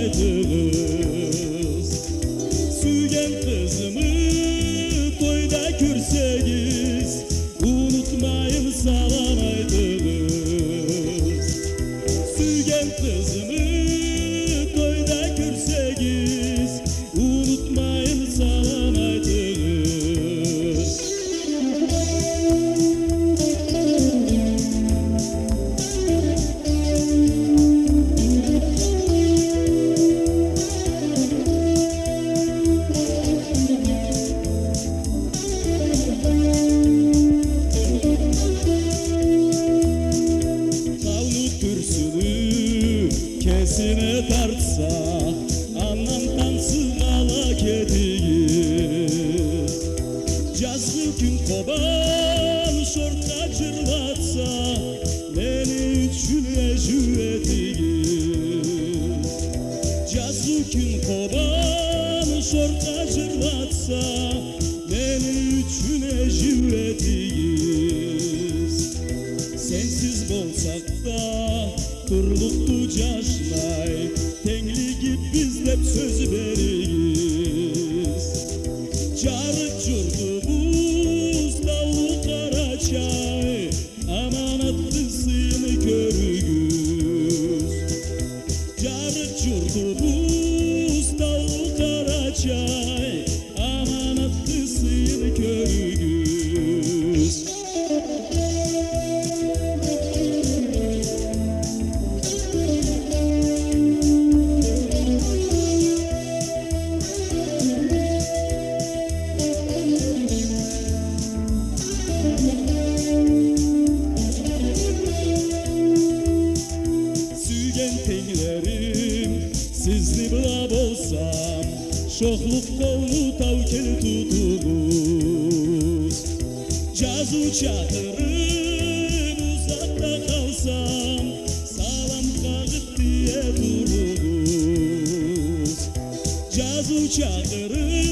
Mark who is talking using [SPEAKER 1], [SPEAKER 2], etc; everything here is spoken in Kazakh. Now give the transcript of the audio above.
[SPEAKER 1] айтыңыз. Сүйген қызымы тойда көрсеңіз, ұмытмайын салам айтыңыз. Сүйген қызымы тойда көрсеңіз, ұмытмайын салам айтыңыз. Kesine tartsa, andan tansıgala kedigiz. Жазғы күн қобан шортқа жырлатса, мені үшін әжуетігіз. Жазғы күн қобан шортқа жырлатса, мені үшін әжуетігіз. Сенсіз болсақ да Тұрлықты жашнай, теңлігі біздеп сөз берегіз. Жарық жұртыбыз таулы Қарачай, аманатты сыйны көрігіз. Жарық жұртыбыз таулы Қарачай, аманатты сыйны көрігіз. Sizni bila bolsam, şokluk kolunu tavkel tutuguz. Жазу çatırım uzakta kalsam, salam kağıt diye duruguz. Жазу çatırım